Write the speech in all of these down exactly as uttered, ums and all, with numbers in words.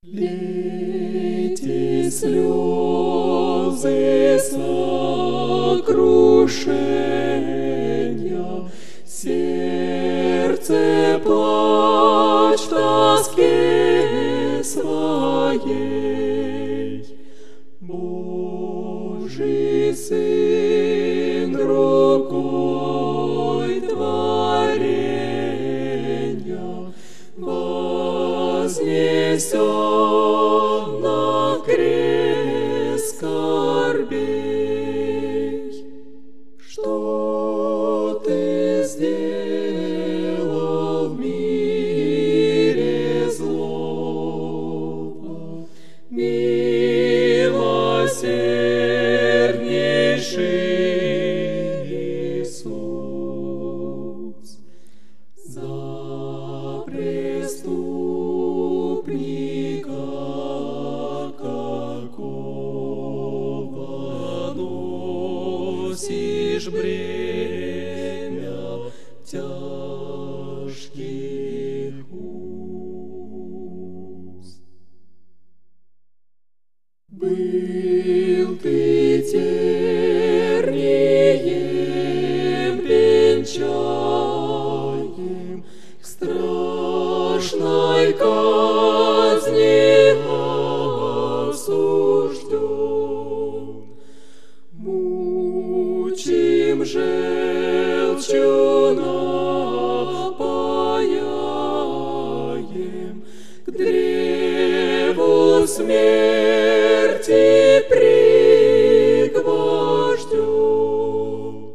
Лейте слезы сокрушения, сердце плачь в тоске своей. Божий Сын рукой творения вознесен на крест скорбей. Что ты сделал в мире злого, милосерднейший Иисус? За преступника какого носишь бремя тяжких уз. Был ты тернием венчаем, к страшной казни осужден, мучим желчью напояем, к древу смерти пригвожден.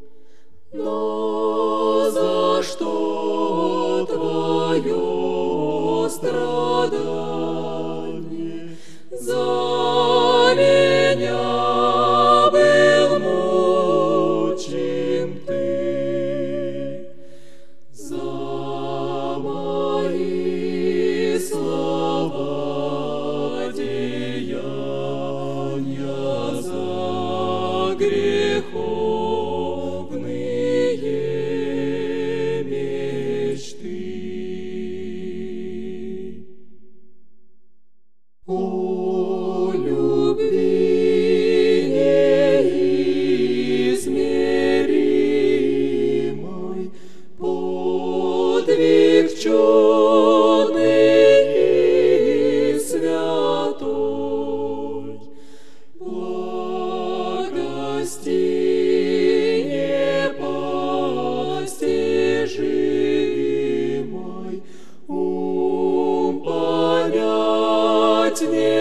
Но за что твое страдание? За меня был мучим ты, за мои слова, деяния, за греховные мечты. О любви неизмеримой, подвиг чудный и святой, благости непостижимой, ум понять не